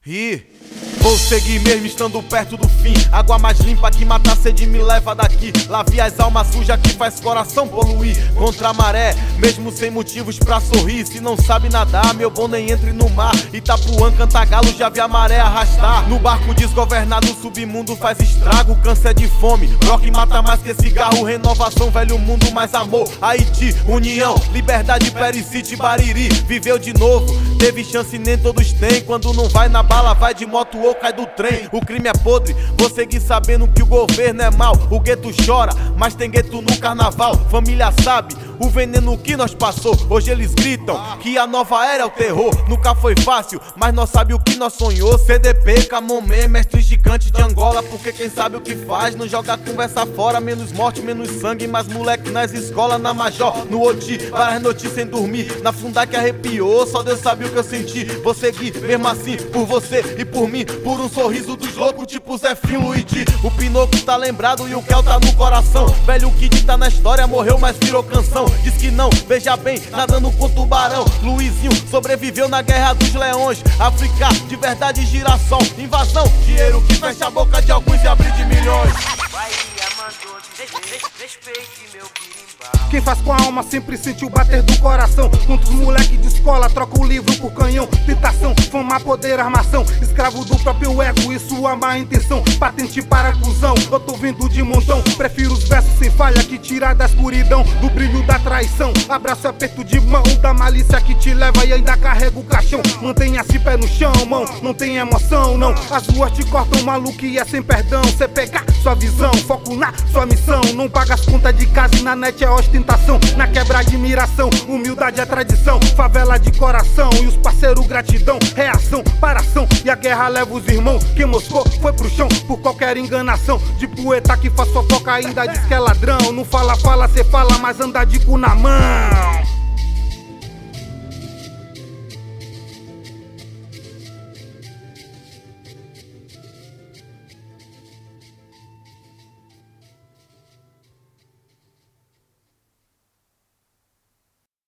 E vou seguir mesmo estando perto do fim. Água mais limpa que mata a sede me leva daqui. Lave as almas sujas que faz coração poluir. Contra a maré, mesmo sem motivos pra sorrir. Se não sabe nadar, meu bom, nem entre no mar. Itapuã, Cantagalo, já vi a maré arrastar. No barco desgovernado, o submundo faz estrago. Câncer de fome, rock mata mais que cigarro. Renovação, velho mundo, mais amor. Haiti, união, liberdade, Pericite, Bariri. Viveu de novo, teve chance nem todos têm. Quando não vai na bala, vai de moto ou cai do trem. O crime é podre, vou seguir sabendo que o governo é mau. O gueto chora, mas tem gueto no carnaval. Família sabe o veneno que nós passou. Hoje eles gritam que a nova era é o terror. Nunca foi fácil, mas nós sabe o que nós sonhou. CDP, Camomé, mestre gigante de Angola. Porque quem sabe o que faz não joga conversa fora. Menos morte, menos sangue, mais moleque nas escolas. Na Major, no Oti, várias noites sem dormir. Na Fundac arrepiou, só Deus sabe o que eu senti. Vou seguir mesmo assim, por você e por mim. Por um sorriso dos loucos, tipo Zé Fim, Luigi. O Pinoco tá lembrado e o Kel tá no coração. Velho Kid tá na história, morreu mas virou canção. Diz que não, veja bem, nadando com tubarão. Luizinho sobreviveu na guerra dos leões. África, de verdade, girassol. Invasão, dinheiro que fecha a boca de alguns e abre de milhões. Bahia mandou, respeite meu birimbau. Quem faz com a alma sempre sente o bater do coração. Quantos moleque de escola troca o livro por canhão. Tentação, fama, poder, armação. Escravo do próprio ego e sua má intenção. Patente para cuzão, eu tô vindo de montão. Prefiro os versos sem falha que tirar da escuridão. Do brilho da traição, abraço e aperto de mão. Da malícia que te leva e ainda carrega o caixão. Mantenha-se pé no chão, mão, não tem emoção não. As ruas te cortam, maluco, e é sem perdão. Cê pegar sua visão, foco na sua missão. Não paga as contas de casa e na net é ostentação. Na quebra admiração, humildade é tradição. Favela de coração e os parceiros gratidão. Reação, paração e a guerra leva os irmãos. Quem moscou foi pro chão por qualquer enganação. De poeta que faz fofoca ainda diz que é ladrão. Não fala, cê fala, mas anda de cu na mão.